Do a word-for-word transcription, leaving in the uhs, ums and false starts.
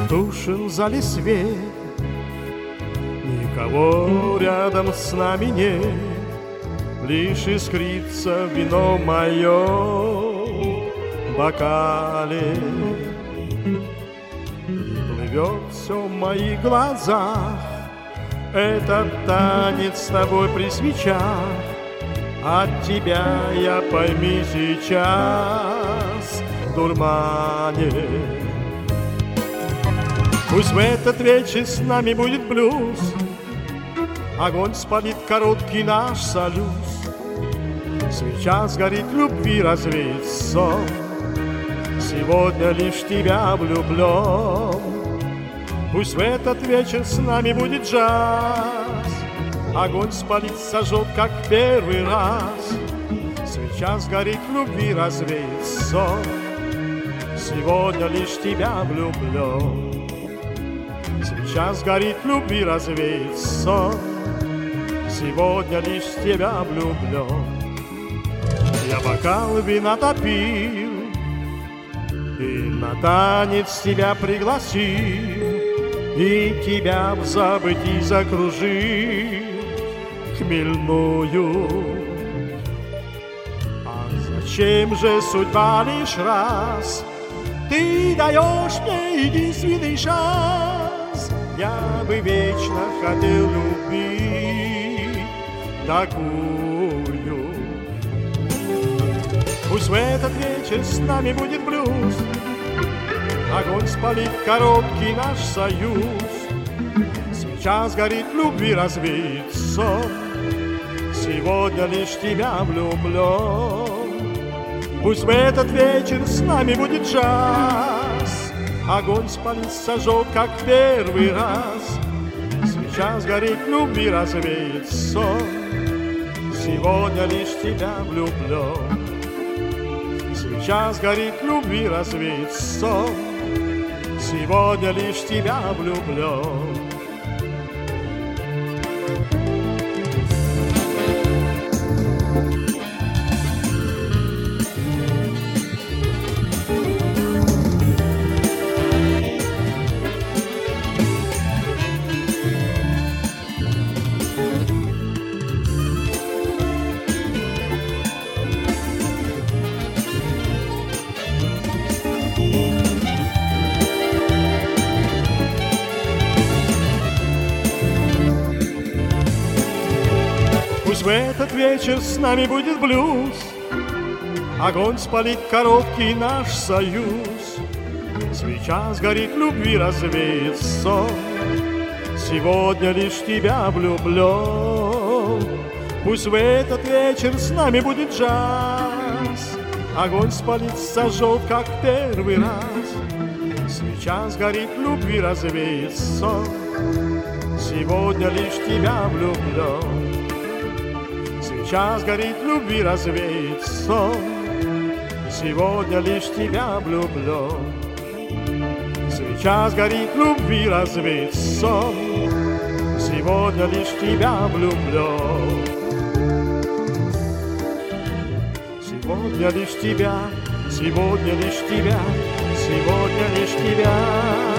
Тушен в зале свет, никого рядом с нами нет, лишь искрится вино мое в бокале. И плывет все в моих глазах этот танец с тобой при свечах. От тебя я, пойми, сейчас в дурмане. Пусть в этот вечер с нами будет блюз, огонь спалит короткий наш союз. Свеча сгорит, любви развеет сон. Сегодня лишь тебя влюблен. Пусть в этот вечер с нами будет джаз, огонь спалит, сожжет, как первый раз. Свеча сгорит, любви развеет сон. Сегодня лишь тебя влюблен. Свеча сгорит, любви развеет сон. Сегодня лишь тебя влюблен. Я бокал вина топил и на танец тебя пригласил, и тебя в забытии закружил хмельную. А зачем же судьба лишь раз ты даешь мне единственный шанс? Я бы вечно хотел любить такую. Пусть в этот вечер с нами будет блюз, огонь спалит короткий наш союз. Свеча сгорит, любви развеет сон. Сегодня лишь тебя влюблен. Пусть в этот вечер с нами будет джаз, огонь спалит, сожжет, как первый раз. Свеча сгорит, любви развеет сон. Сегодня лишь тебя влюблен. Свеча сгорит, любви развеет сон. Сегодня лишь тебя влюблен. Пусть в этот вечер с нами будет блюз, огонь спалит короткий наш союз. Свеча сгорит, любви развеет сон. Сегодня лишь тебя влюблен. Пусть в этот вечер с нами будет джаз, огонь спалит, сожжет, как первый раз. Свеча сгорит, любви развеет сон. Сегодня лишь тебя влюблен. Свеча сгорит, любви развеет сон. Сегодня лишь тебя влюблен. Свеча сгорит, любви развеет сон. Сегодня лишь тебя влюблен. Сегодня лишь тебя, сегодня лишь тебя, сегодня лишь тебя.